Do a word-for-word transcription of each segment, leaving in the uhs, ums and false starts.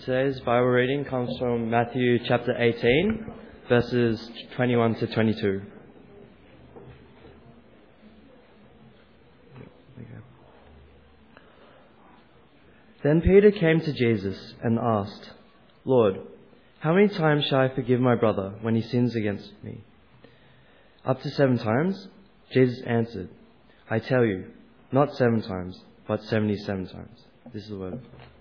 Today's Bible reading comes from Matthew chapter eighteen, verses twenty-one to twenty-two. Then Peter came to Jesus and asked, "Lord, how many times shall I forgive my brother when he sins against me? Up to seven times?" Jesus answered, "I tell you, not seven times, but seventy-seven times." This is the word.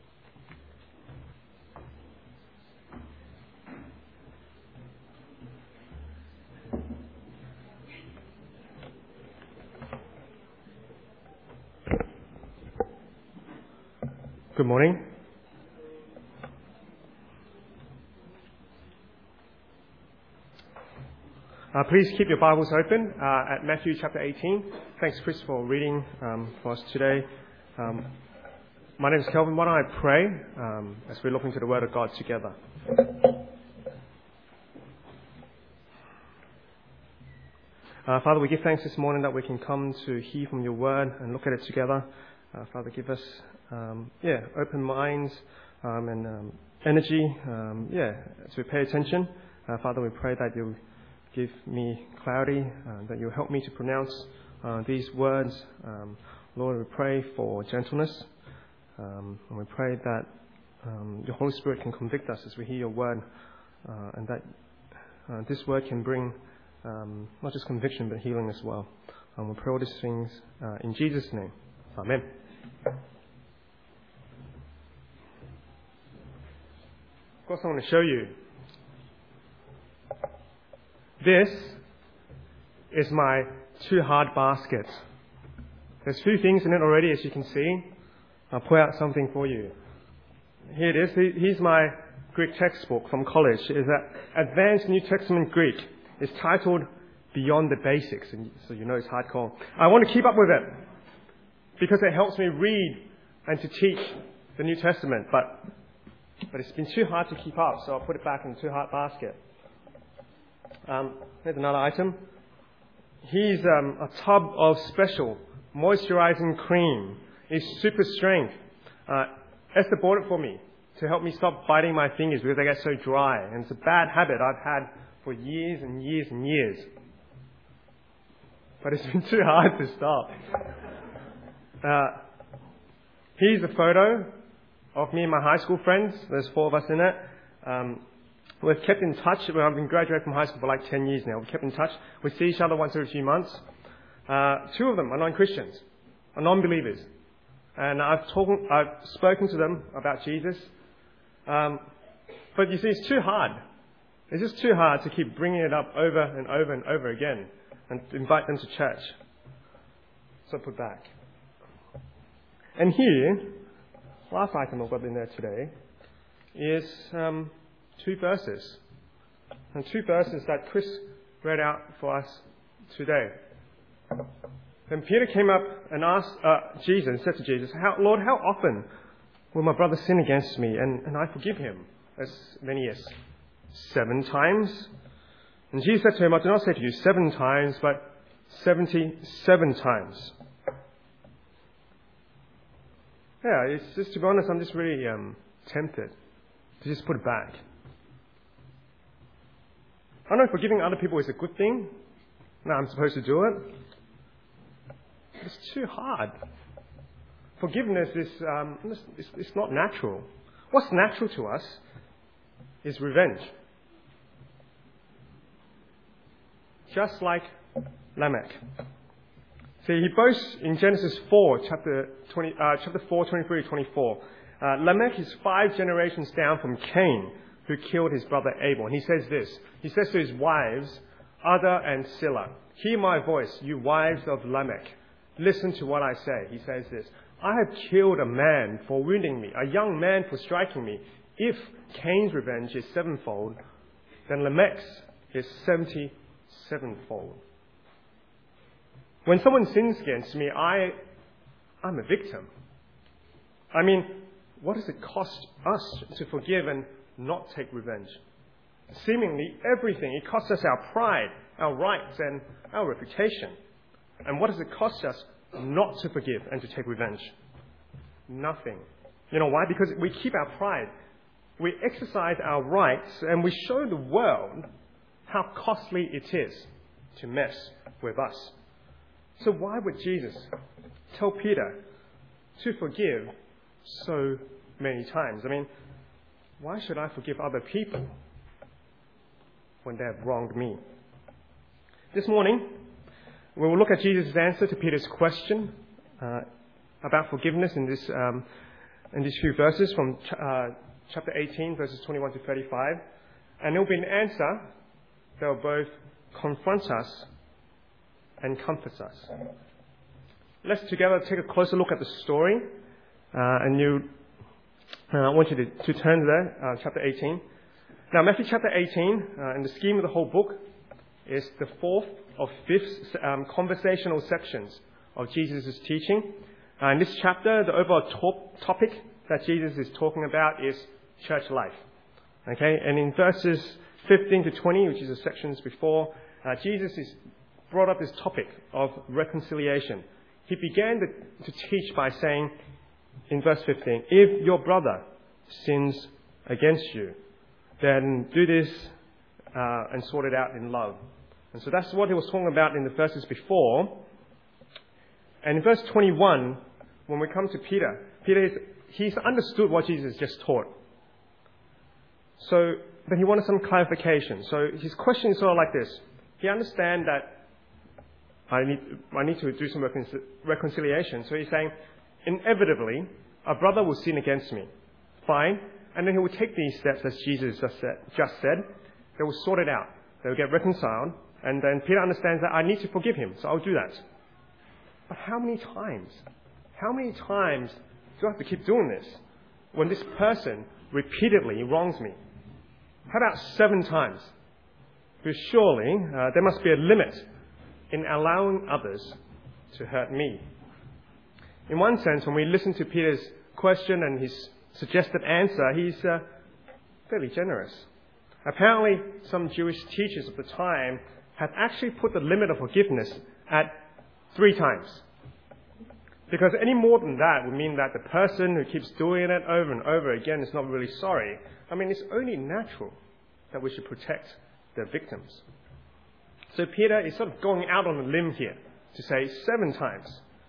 Good morning. Uh, please keep your Bibles open uh, at Matthew chapter eighteen. Thanks, Chris, for reading um, for us today. Um, my name is Kelvin. Why don't I pray um, as we look into the Word of God together? Uh, Father, we give thanks this morning that we can come to hear from your Word and look at it together. Uh, Father, give us um, yeah open minds um, and um, energy um, yeah to pay attention. Uh, Father, we pray that you give me clarity, uh, that you help me to pronounce uh, these words. Um, Lord, we pray for gentleness, um, and we pray that um, your Holy Spirit can convict us as we hear your word, uh, and that uh, this word can bring um, not just conviction but healing as well. And we pray all these things uh, in Jesus' name. Amen. Of course, I want to show you. This is my too hard basket. There's a few things in it already, as you can see. I'll pull out something for you. Here it is. Here's my Greek textbook from college. It's that Advanced New Testament Greek. It's titled Beyond the Basics, and so you know it's hardcore. I want to keep up with it because it helps me read and to teach the New Testament. But but it's been too hard to keep up, so I'll put it back in the too hard basket. Um, here's another item. Here's um, a tub of special moisturizing cream. It's super strength. Uh, Esther bought it for me to help me stop biting my fingers because they get so dry. And it's a bad habit I've had for years and years and years. But it's been too hard to stop. Uh, here's a photo of me and my high school friends. There's four of us in it. Um, We've kept in touch. Well, I've been graduating from high school for like ten years now. We've kept in touch. We see each other once every few months. Uh, two of them are non-Christians, are non-believers. And I've, talk, I've spoken to them about Jesus. Um, but you see, it's too hard. It's just too hard to keep bringing it up over and over and over again and invite them to church. So put back. And here, last item I've got in there today is... Um, Two verses. And two verses that Chris read out for us today. Then Peter came up and asked uh, Jesus, and said to Jesus, how, Lord, how often will my brother sin against me and, and I forgive him? As many as seven times? And Jesus said to him, I do not say to you seven times, but seventy-seven times. Yeah, it's just, to be honest, I'm just really um, tempted to just put it back. I know forgiving other people is a good thing. No, I'm supposed to do it. It's too hard. Forgiveness is um, it's, it's not natural. What's natural to us is revenge. Just like Lamech. See, he boasts in Genesis four, chapter twenty, uh, chapter four, twenty-three to twenty-four. Uh, Lamech is five generations down from Cain, who killed his brother Abel. And he says this. He says to his wives, Ada and Silla, hear my voice, you wives of Lamech. Listen to what I say. He says this. I have killed a man for wounding me, a young man for striking me. If Cain's revenge is sevenfold, then Lamech's is seventy-sevenfold. When someone sins against me, I, I'm a victim. I mean, what does it cost us to forgive and not take revenge? Seemingly everything. It costs us our pride, our rights, and our reputation. And what does it cost us not to forgive and to take revenge? Nothing. You know why? Because we keep our pride we exercise our rights and we show the world how costly it is to mess with us. So why would Jesus tell Peter to forgive so many times? I mean, why should I forgive other people when they have wronged me? This morning, we will look at Jesus' answer to Peter's question uh, about forgiveness in this um, in these few verses from ch- uh, chapter eighteen, verses twenty-one to thirty-five. And it will be an answer that will both confront us and comfort us. Let's together take a closer look at the story. Uh, and you, uh, I want you to, to turn there, uh, chapter eighteen. Now, Matthew chapter eighteen, uh, in the scheme of the whole book, is the fourth of fifth um, conversational sections of Jesus' teaching. Uh, in this chapter, the overall top, topic that Jesus is talking about is church life. Okay, and in verses fifteen to twenty, which is the sections before, uh, Jesus is brought up this topic of reconciliation. He began to, to teach by saying, in verse fifteen, if your brother sins against you, then do this uh, and sort it out in love. And so that's what he was talking about in the verses before. And in verse twenty-one, when we come to Peter, Peter is, he's understood what Jesus just taught. So, but he wanted some clarification. So his question is sort of like this. He understands that I need, I need to do some recon- reconciliation. So he's saying, inevitably, a brother will sin against me. Fine. And then he will take these steps, as Jesus just said. Just said. They will sort it out. They will get reconciled. And then Peter understands that I need to forgive him, so I'll do that. But how many times? How many times do I have to keep doing this when this person repeatedly wrongs me? How about seven times? Because surely uh, there must be a limit in allowing others to hurt me. In one sense, when we listen to Peter's question and his suggested answer, he's uh, fairly generous. Apparently, some Jewish teachers of the time had actually put the limit of forgiveness at three times. Because any more than that would mean that the person who keeps doing it over and over again is not really sorry. I mean, it's only natural that we should protect the victims. So Peter is sort of going out on a limb here to say seven times.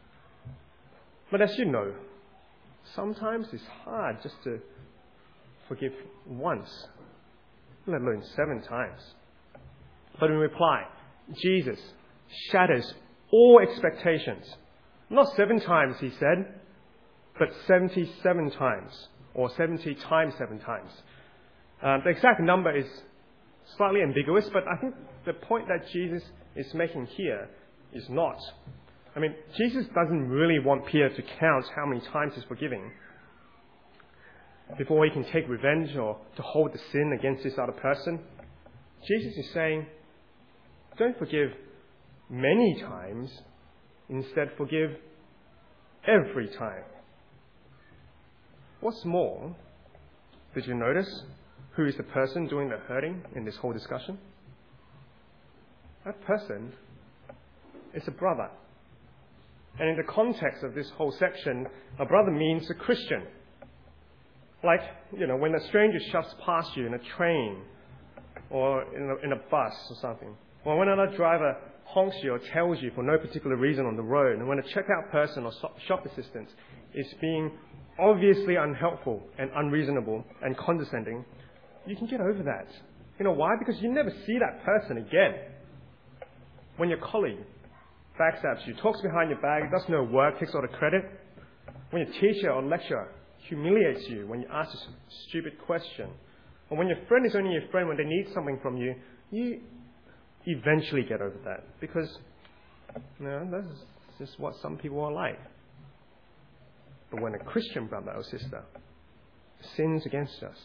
But as you know, sometimes it's hard just to forgive once, let alone seven times. But in reply, Jesus shatters all expectations. Not seven times, he said, but seventy-seven times, or seventy times seven times. Uh, the exact number is slightly ambiguous, but I think the point that Jesus is making here is not. I mean, Jesus doesn't really want Peter to count how many times he's forgiving before he can take revenge or to hold the sin against this other person. Jesus is saying, don't forgive many times, instead forgive every time. What's more, did you notice who is the person doing the hurting in this whole discussion? That person is a brother. And in the context of this whole section, a brother means a Christian. Like, you know, when a stranger shoves past you in a train or in a, in a bus or something. Or when another driver honks you or tells you for no particular reason on the road. And when a checkout person or shop assistant is being obviously unhelpful and unreasonable and condescending, you can get over that. You know why? Because you never see that person again. When your colleague backstabs you, talks behind your back, does no work, takes all the credit. When your teacher or lecturer humiliates you when you ask a stupid question. Or when your friend is only your friend when they need something from you, you eventually get over that. Because, you know, that's just what some people are like. But when a Christian brother or sister sins against us,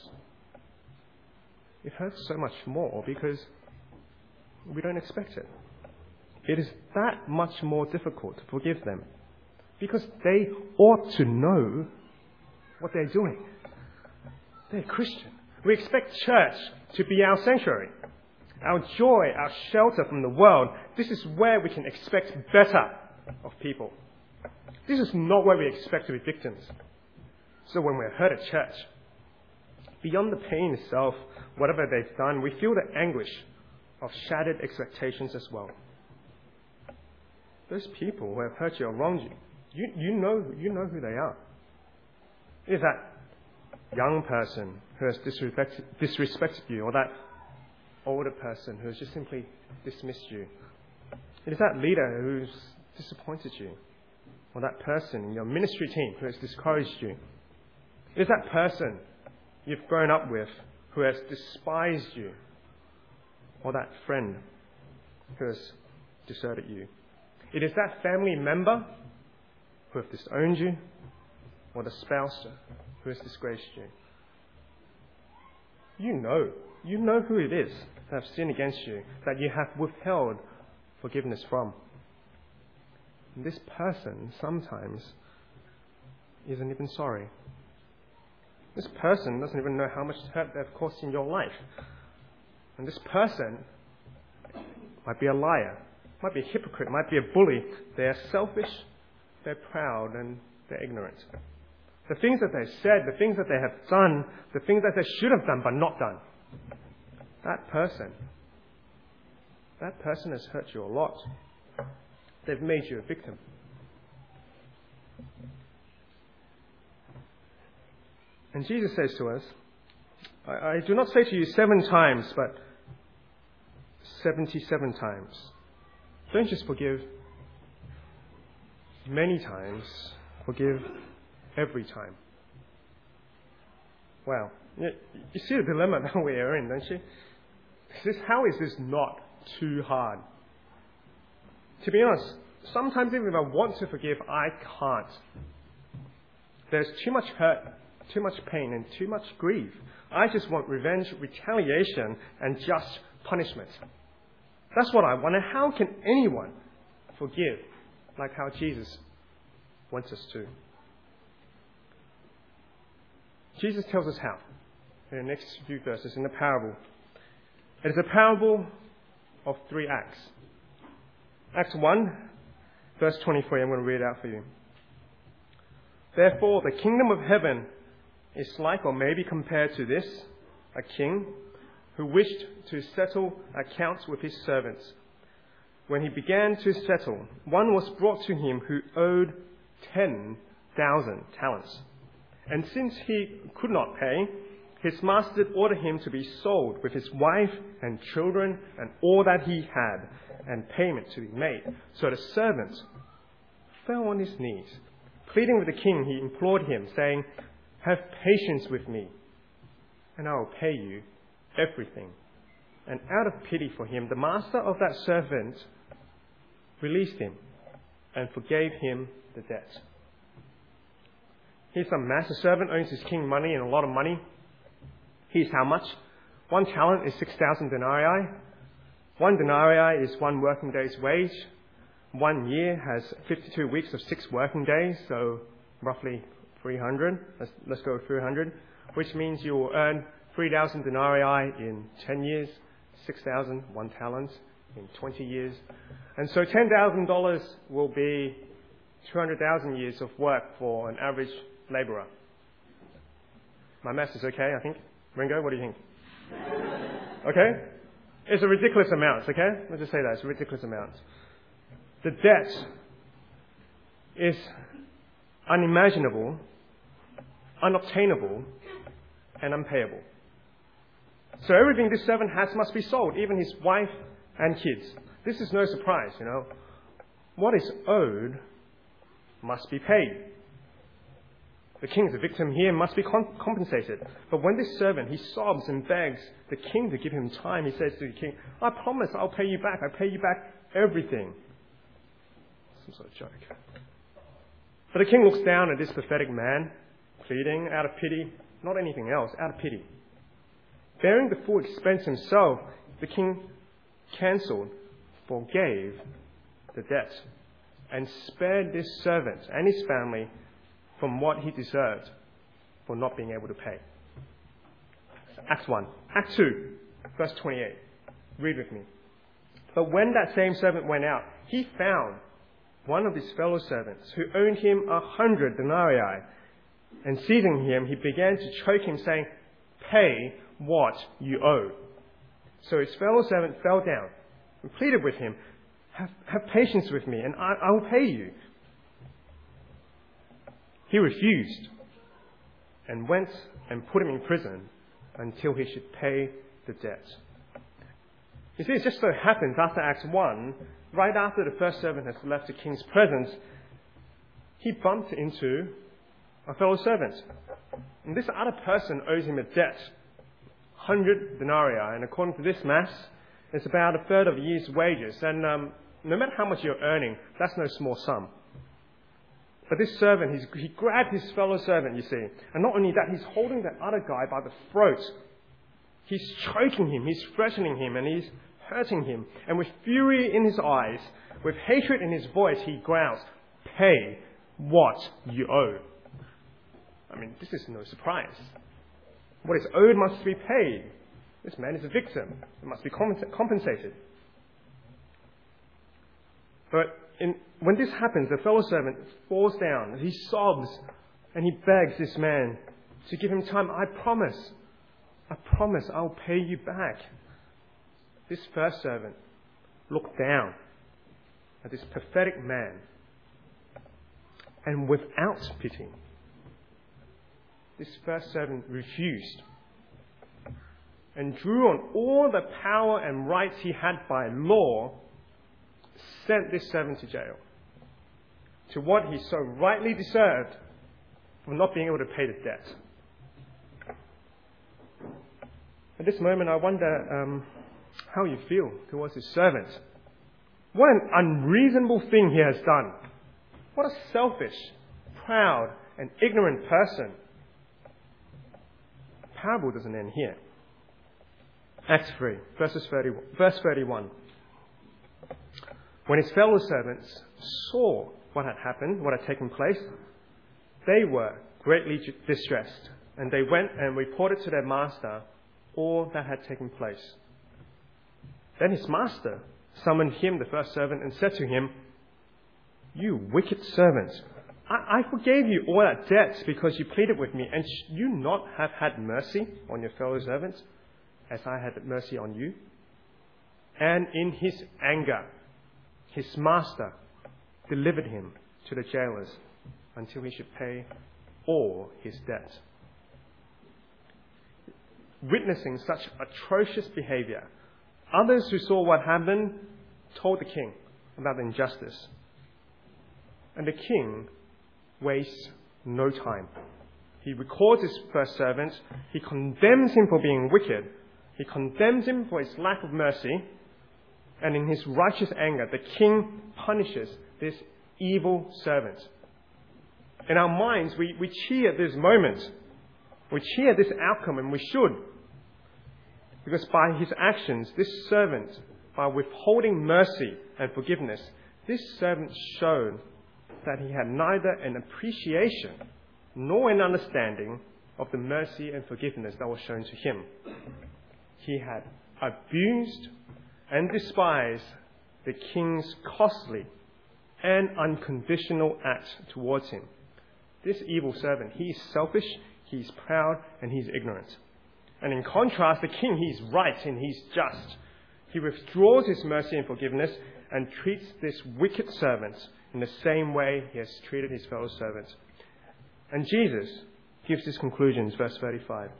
it hurts so much more because we don't expect it. It is that much more difficult to forgive them because they ought to know what they're doing. They're Christian. We expect church to be our sanctuary, our joy, our shelter from the world. This is where we can expect better of people. This is not where we expect to be victims. So when we're hurt at church, beyond the pain itself, whatever they've done, we feel the anguish of shattered expectations as well. Those people who have hurt you or wronged you, you, you know, you know who they are. It is that young person who has disrespected, disrespected you, or that older person who has just simply dismissed you. It is that leader who's disappointed you, or that person in your ministry team who has discouraged you. It is that person you've grown up with who has despised you, or that friend who has deserted you. It is that family member who has disowned you, or the spouse who has disgraced you. You know, you know who it is that have sinned against you, that you have withheld forgiveness from. And this person sometimes isn't even sorry. This person doesn't even know how much hurt they've caused in your life. And this person might be a liar, might be a hypocrite, might be a bully. They're selfish, they're proud, and they're ignorant. The things that they've said, the things that they have done, the things that they should have done but not done. That person, that person has hurt you a lot. They've made you a victim. And Jesus says to us, I, I do not say to you seven times, but seventy-seven times. Don't just forgive many times, forgive every time. Wow. You, you see the dilemma that we are in, don't you? This, how is this not too hard? To be honest, sometimes even if I want to forgive, I can't. There's too much hurt, too much pain, and too much grief. I just want revenge, retaliation, and just punishment. That's what I want. And how can anyone forgive like how Jesus wants us to? Jesus tells us how in the next few verses in the parable. It is a parable of three acts. Acts one, verse twenty-three, I'm going to read it out for you. Therefore, the kingdom of heaven is like, or may be compared to this, a king who wished to settle accounts with his servants. When he began to settle, one was brought to him who owed ten thousand talents. And since he could not pay, his master ordered him to be sold with his wife and children and all that he had, and payment to be made. So the servant fell on his knees. Pleading with the king, he implored him, saying, "Have patience with me, and I will pay you everything." And out of pity for him, the master of that servant released him and forgave him the debt. Here's some master servant, owns his king money and a lot of money. Here's how much. One talent is six thousand denarii. One denarii is one working day's wage. One year has fifty-two weeks of six working days, so roughly three hundred. Let's, let's go three hundred, which means you will earn three thousand denarii in ten years, six thousand, one talent in twenty years. And so ten thousand dollars will be two hundred thousand years of work for an average labourer. My maths is okay, I think. Ringo, what do you think? Okay? It's a ridiculous amount, okay? Let's just say that. It's a ridiculous amount. The debt is unimaginable, unobtainable, and unpayable. So everything this servant has must be sold, even his wife and kids. This is no surprise, you know. What is owed must be paid. The king is a victim here, must be compensated. But when this servant, he sobs and begs the king to give him time, he says to the king, "I promise I'll pay you back. I'll pay you back everything." Some sort of joke. But the king looks down at this pathetic man, pleading out of pity, not anything else, out of pity. Bearing the full expense himself, the king cancelled, forgave the debt, and spared this servant and his family from what he deserved for not being able to pay. Act one. Act two, verse twenty-eight. Read with me. But when that same servant went out, he found one of his fellow servants who owed him a hundred denarii. And seizing him, he began to choke him, saying, pay what you owe. So his fellow servant fell down and pleaded with him, have, have patience with me, and I, I will pay you. He refused and went and put him in prison until he should pay the debt. You see, it just so happens after Acts one, right after the first servant has left the king's presence, he bumped into a fellow servant. And this other person owes him a debt, one hundred denarii, and according to this maths, it's about a third of a year's wages. And um, no matter how much you're earning, that's no small sum. But this servant, he's, he grabbed his fellow servant, you see. And not only that, he's holding that other guy by the throat. He's choking him, he's threatening him, and he's hurting him. And with fury in his eyes, with hatred in his voice, he growls, "Pay what you owe." I mean, this is no surprise. What is owed must be paid. This man is a victim. It must be compensated. But in, when this happens, the fellow servant falls down. He sobs and he begs this man to give him time. I promise. I promise I'll pay you back. This first servant looked down at this pathetic man, and without pity, this first servant refused and drew on all the power and rights he had by law, sent this servant to jail, to what he so rightly deserved for not being able to pay the debt. At this moment, I wonder um, how you feel towards his servant. What an unreasonable thing he has done. What a selfish, proud, and ignorant person. The parable doesn't end here. Acts three, verses thirty, verse thirty-one. When his fellow servants saw what had happened, what had taken place, they were greatly distressed, and they went and reported to their master all that had taken place. Then his master summoned him, the first servant, and said to him, "You wicked servant, I, I forgave you all that debt because you pleaded with me, and should you not have had mercy on your fellow servants as I had mercy on you?" And in his anger, his master delivered him to the jailers until he should pay all his debt. Witnessing such atrocious behavior, others who saw what happened told the king about the injustice. And the king wastes no time. He records his first servant. He condemns him for being wicked. He condemns him for his lack of mercy. And in his righteous anger, the king punishes this evil servant. In our minds, we, we cheer at this moment. We cheer at this outcome, and we should. Because by his actions, this servant, by withholding mercy and forgiveness, this servant showed that he had neither an appreciation nor an understanding of the mercy and forgiveness that was shown to him. He had abused and despised the king's costly and unconditional act towards him. This evil servant, he is selfish, he's proud, and he's ignorant. And in contrast, the king, he's right and he's just. He withdraws his mercy and forgiveness and treats this wicked servant in the same way he has treated his fellow servants. And Jesus gives his conclusions, verse thirty-five.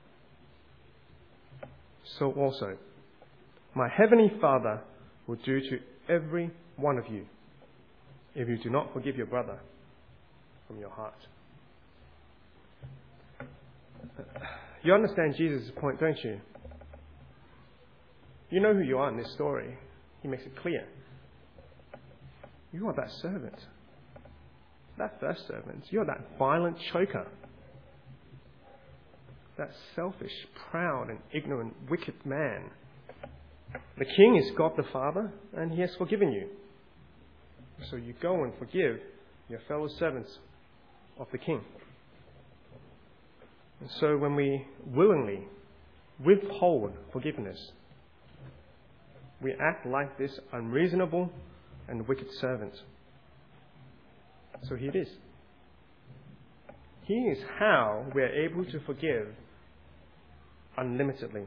So also, my heavenly Father will do to every one of you if you do not forgive your brother from your heart. You understand Jesus' point, don't you? You know who you are in this story. He makes it clear. You are that servant. That first servant. You're that violent choker. That selfish, proud, and ignorant, wicked man. The king is God the Father, and he has forgiven you. So you go and forgive your fellow servants of the king. And so when we willingly withhold forgiveness, we act like this unreasonable and wicked servant. So here it is. Here is how we are able to forgive unlimitedly.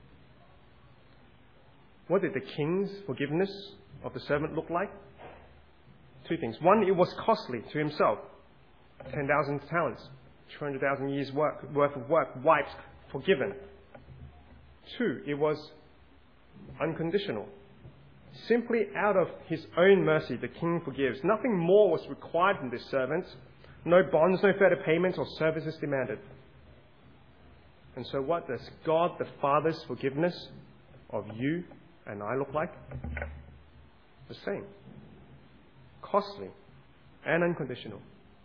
What did the king's forgiveness of the servant look like? Two things. One, it was costly to himself. ten thousand talents, two hundred thousand years work, worth of work, wiped, forgiven. Two, it was unconditional. Simply out of his own mercy, the king forgives. Nothing more was required from this servant. No bonds, no further payments or services demanded. And so what does God the Father's forgiveness of you and I look like? The same. Costly and unconditional.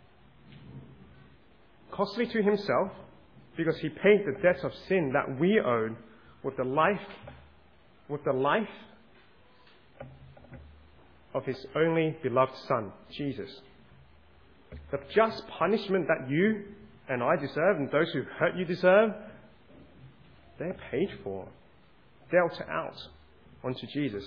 Costly to himself because he paid the debt of sin that we owed with the life, with the life of his only beloved Son, Jesus. The just punishment that you and I deserve and those who hurt you deserve, they're paid for, dealt out onto Jesus.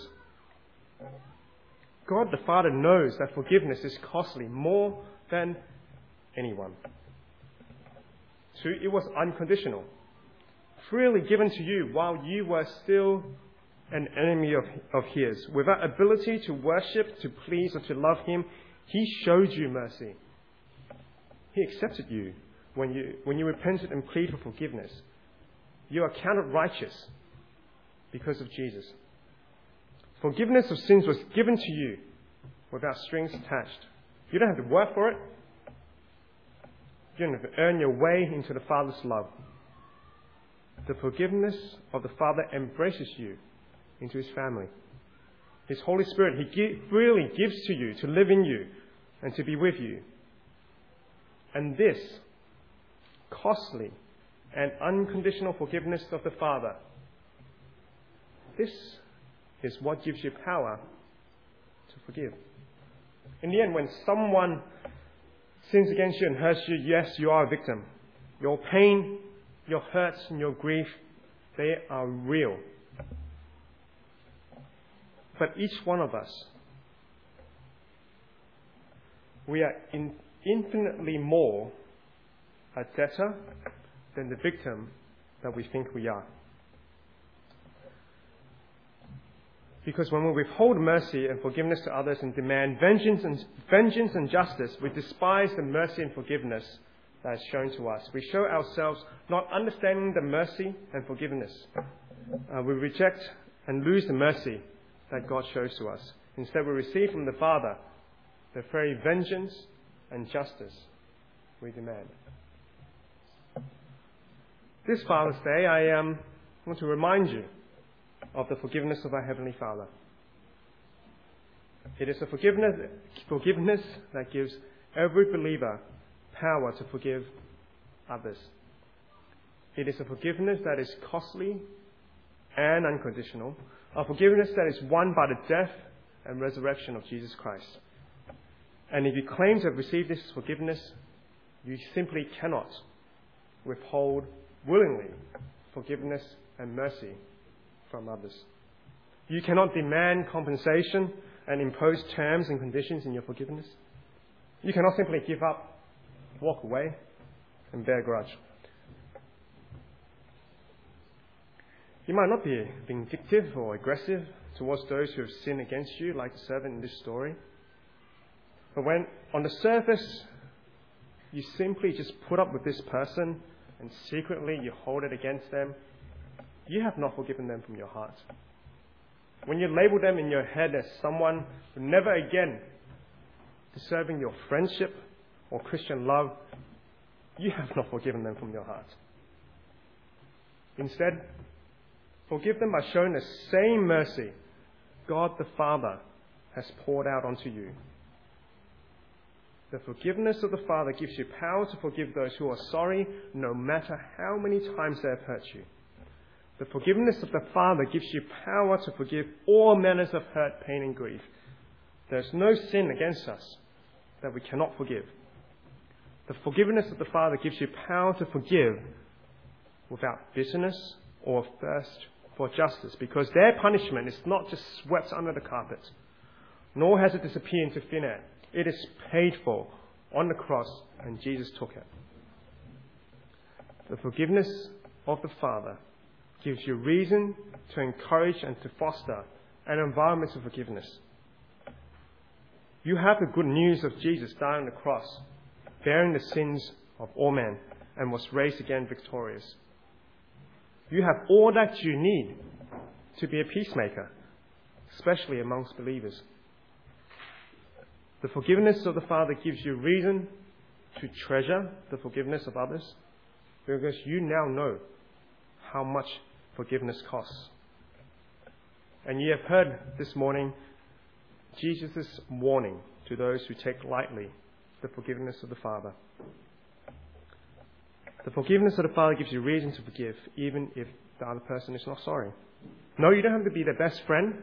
God the Father knows that forgiveness is costly more than anyone. Two, it was unconditional, freely given to you while you were still an enemy of, of his. Without ability to worship, to please, or to love him, he showed you mercy. He accepted you when you, when you repented and pleaded for forgiveness. You are counted righteous because of Jesus. Forgiveness of sins was given to you without strings attached. You don't have to work for it. You don't have to earn your way into the Father's love. The forgiveness of the Father embraces you into his family. His Holy Spirit, he give, freely gives to you to live in you and to be with you. And this costly and unconditional forgiveness of the Father, this is what gives you power to forgive. In the end, when someone sins against you and hurts you, yes, you are a victim. Your pain, your hurts, and your grief, they are real. But each one of us, we are in infinitely more a debtor than the victim that we think we are. Because when we withhold mercy and forgiveness to others and demand vengeance and, vengeance and justice, we despise the mercy and forgiveness that is shown to us. We show ourselves not understanding the mercy and forgiveness. Uh, we reject and lose the mercy that God shows to us. Instead, we receive from the Father the very vengeance and justice we demand. This Father's Day, I um, want to remind you of the forgiveness of our Heavenly Father. It is a forgiveness, forgiveness that gives every believer power to forgive others. It is a forgiveness that is costly and unconditional, a forgiveness that is won by the death and resurrection of Jesus Christ. And if you claim to have received this forgiveness, you simply cannot withhold willingly forgiveness and mercy from others. You cannot demand compensation and impose terms and conditions in your forgiveness. You cannot simply give up, walk away, and bear a grudge. You might not be vindictive or aggressive towards those who have sinned against you, like the servant in this story. But when, on the surface, you simply just put up with this person and secretly you hold it against them, you have not forgiven them from your heart. When you label them in your head as someone who never again deserving your friendship or Christian love, you have not forgiven them from your heart. Instead, forgive them by showing the same mercy God the Father has poured out onto you. The forgiveness of the Father gives you power to forgive those who are sorry, no matter how many times they have hurt you. The forgiveness of the Father gives you power to forgive all manners of hurt, pain, and grief. There's no sin against us that we cannot forgive. The forgiveness of the Father gives you power to forgive without bitterness or thirst for justice, because their punishment is not just swept under the carpet, nor has it disappeared into thin air. It is paid for on the cross, and Jesus took it. The forgiveness of the Father gives you reason to encourage and to foster an environment of forgiveness. You have the good news of Jesus dying on the cross, bearing the sins of all men, and was raised again victorious. You have all that you need to be a peacemaker, especially amongst believers. The forgiveness of the Father gives you reason to treasure the forgiveness of others, because you now know how much forgiveness costs. And you have heard this morning Jesus' warning to those who take lightly the forgiveness of the Father. The forgiveness of the Father gives you reason to forgive, even if the other person is not sorry. No, you don't have to be their best friend,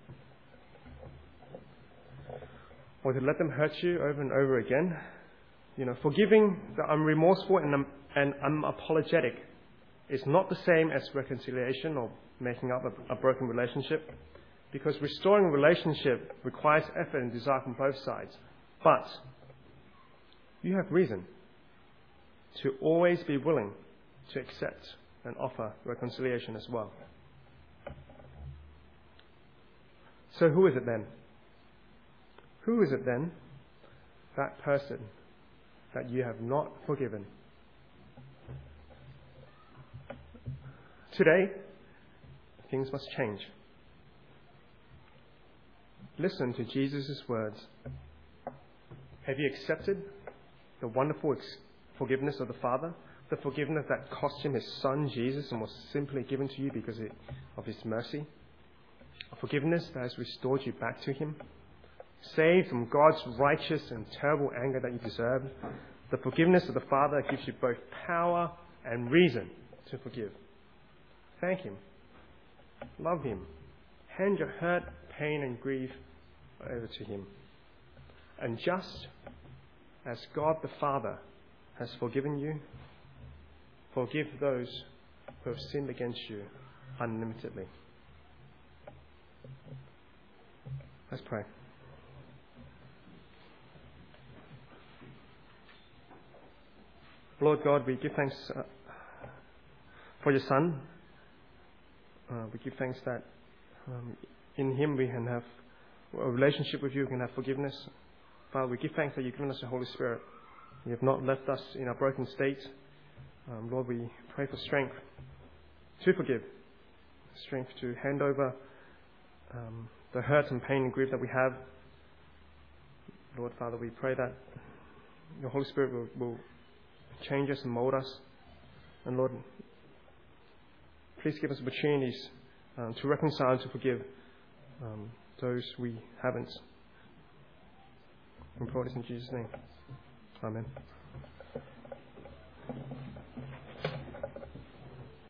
or to let them hurt you over and over again. You know, forgiving the unremorseful and, um, and unapologetic is not the same as reconciliation or making up a, a broken relationship, because restoring a relationship requires effort and desire from both sides. But you have reason to always be willing to accept and offer reconciliation as well. So who is it then? Who is it then, that person that you have not forgiven? Today, things must change. Listen to Jesus' words. Have you accepted the wonderful ex- forgiveness of the Father? The forgiveness that cost him his Son, Jesus, and was simply given to you because of his mercy? A forgiveness that has restored you back to him? Saved from God's righteous and terrible anger that you deserved? The forgiveness of the Father gives you both power and reason to forgive. Thank him. Love him. Hand your hurt, pain, and grief over to him. And just as God the Father has forgiven you, forgive those who have sinned against you unlimitedly. Let's pray. Lord God, we give thanks uh, for your Son. Uh, we give thanks that um, in him we can have a relationship with you, we can have forgiveness. Father, we give thanks that you've given us the Holy Spirit. You have not left us in our broken state. Um, Lord, we pray for strength to forgive, strength to hand over um, the hurt and pain and grief that we have. Lord, Father, we pray that your Holy Spirit will, will change us and mold us. And Lord, please give us opportunities um, to reconcile and to forgive um, those we haven't. We pray this in Jesus' name. Amen.